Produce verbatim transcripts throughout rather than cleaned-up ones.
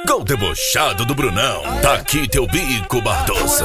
Com o debochado do Brunão, tá aqui teu bico Bardoso.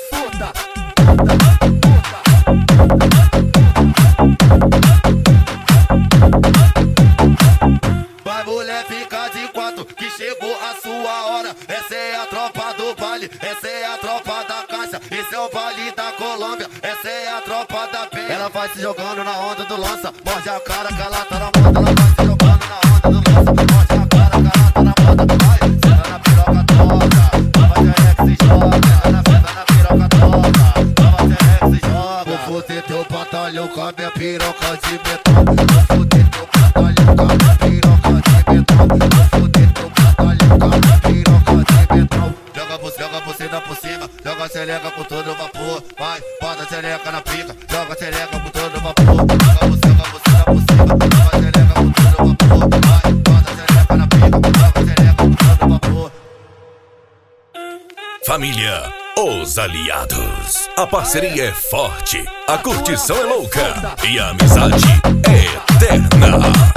Vai mulher, fica de quatro, que chegou a sua hora. Essa é a tropa do baile, essa é a tropa da caixa. Esse é o baile da Colômbia, essa é a tropa da penha. Ela vai se jogando na onda do lança, morde a cara que ela tá na moda. Ela vai se jogando na onda do lança, morde a cara que ela tá na moda. Vai, senta na piroca toda, tava xereca se joga. Senta na, senta na piroca toda, tava xereca se joga. Vou foder teu batalhão com a minha piroca de metal. Vou foder teu batalhão com a minha piroca de metal. Vou foder teu batalhão com a minha piroca de metal. Joga você, joga você dá por cima, joga a xereca com todo vapor. Vai, bota a xereca na pica, joga a xereca com todo vapor. Joga você, joga você dá por cima, joga a xereca com todo vapor. Vai, bota a xereca na pica, joga a xereca com todo vapor. Família, os aliados. A parceria é forte, a curtição é louca e a amizade é eterna.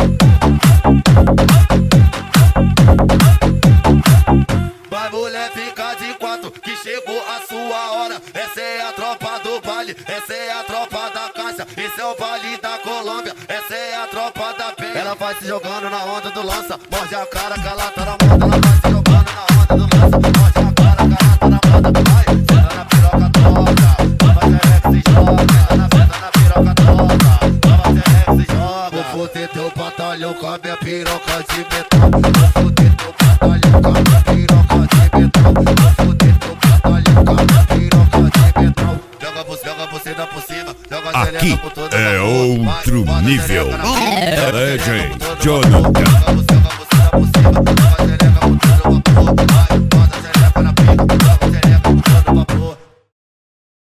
Vai mulher, fica de quatro, que chegou a sua hora. Essa é a tropa do baile, essa é a tropa da caixa. Esse é o baile da Colômbia, essa é a tropa da penha. Ela vai se jogando na onda do lança, morde a cara que ela tá na moda. Ela vai se jogando na onda do lança, morde a cara que ela tá na moda. Vai, senta na piroca toda, tava xereca se joga. Senta na, senta na piroca toda, tava xereca se joga. Vou foder teu batalhão com a minha piroca de metal. Vou foder teu batalhão com a minha piroca de metal. Vou foder teu batalhão com a minha piroca de metal. Joga você, joga você dá por cima, joga a xereca Aqui com todo é vapor. outro Vai, bota a nível. xereca na pica, joga a xereca Legend com todo Jonathan. vapor. Joga você, joga